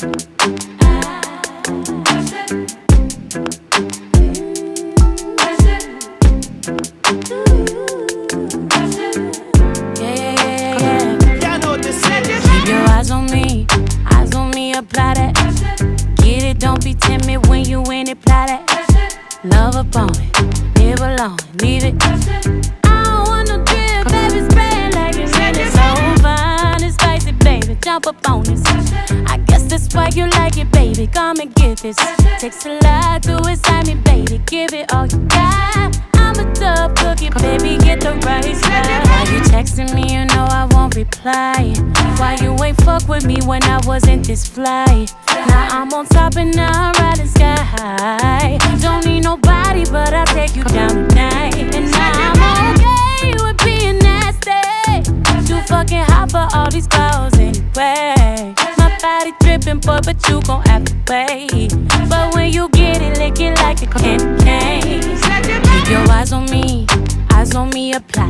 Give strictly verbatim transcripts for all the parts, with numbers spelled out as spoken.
Apply that. Get it, don't be timid when you in it, apply that. Love up on it, live alone, leave it. I don't want no drip, baby, spray it like it's really so fine and spicy, baby, jump up on this. I guess that's why you like it, baby, come and get this. Takes a lot to excite me, baby, give it all you got. I'm a tough cookie, baby, get the right spot. Why you texting me, you know I won't reply. Why you ain't fuck with me when I wasn't this fly? Now I'm on top and now I'm riding sky high. Don't need nobody, but I'll take you down tonight. And now I'm okay with being nasty. Too fucking hot for all these girls anyway. My body dripping, boy, but you gon' have to wait. But when you get it, lick it like a candy cane. Keep your eyes on me, eyes on me, apply.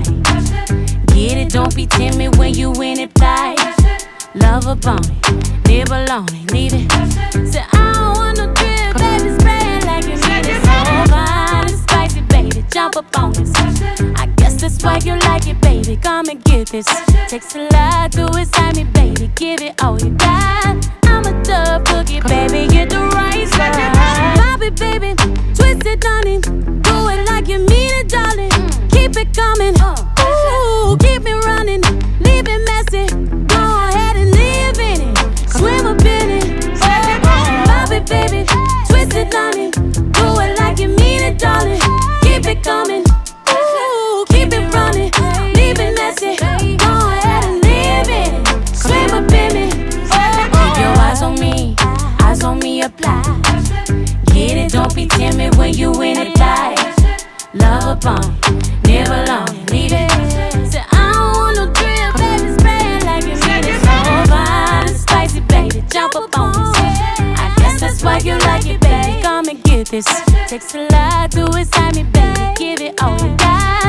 Get it, don't be timid when you in it, apply. Love up on it, live alone it, leave it. Say I don't want no drip, baby, spray it like you need it. So fine and spicy, baby, jump up on this. I guess that's why you like it, baby, come and get this. Takes a lot to excite me, baby, give it all you got. I'm a tough cookie, baby, get the right side. Pop it, baby, twist it, honey. Do it like you mean it, darling. Keep it coming, ooh, keep me running. Leave it messy, go ahead and live in it. Swim up in it, oh, oh. Pop it, baby, twist it, honey. Do it like you mean it, darling. Keep it coming, ooh, keep it running. Leave it messy, go ahead and live in it. Swim up in it, oh, oh. Keep your eyes on me, eyes on me, apply. Get it, don't be timid when you in it, apply. Love upon it, live alone, leave it. Say I don't want no drip, baby, spray it like you need it. So fine and spicy, baby, jump up on this. I guess that's why you like it, baby, come and get this. Takes a lot to excite me, baby, give it all you got.